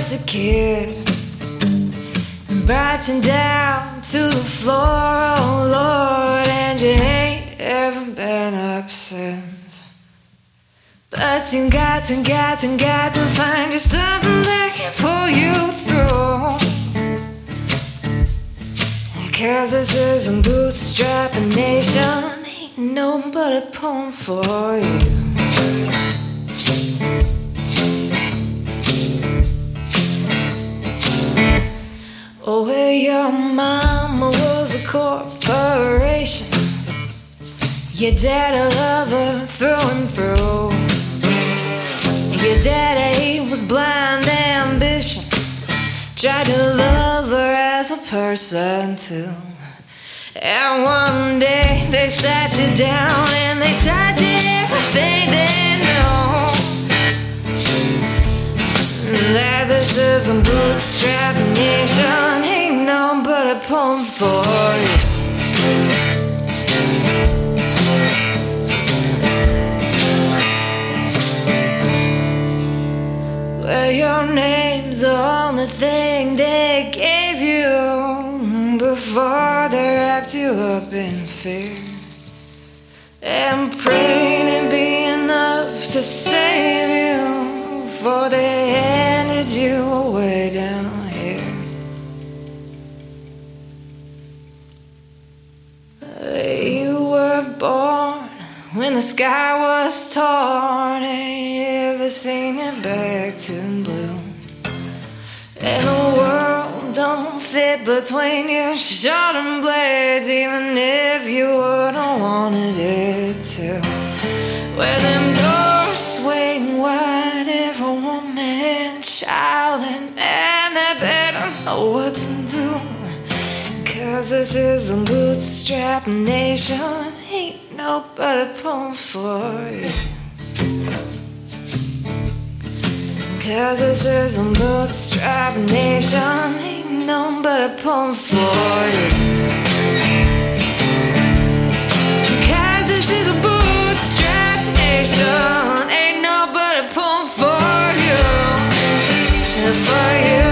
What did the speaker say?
was a kid, brought you down to the floor, oh Lord, and you ain't ever been up since. But you got to find you something that can pull you through. 'Cause this is a bootstrapping nation, ain't nobody pulling for you. Oh, where your mama was a corporation, your dad a lover through and through. Your daddy was blind ambition, tried to love her as a person too. And one day they sat you down and they taught you everything they know. That this is a bootstrap nation, ain't nobody pulling for you. Well, your name's the only thing they gave you before they wrapped you up in fear. And praying it'd be enough to save you before they handed you away down here. You were born when the sky was torn, ain't you ever seen it back to blue? And the world don't fit between your sharpened blades, even if you would've wanted it to. Where them doors swing wide, every woman and child and man, they better know what to do. 'Cause this is a bootstrap nation, ain't nobody pulling for you. 'Cause this is a bootstrap nation, ain't nobody pulling for you. 'Cause this is a bootstrap nation, ain't nobody pulling for you. For you.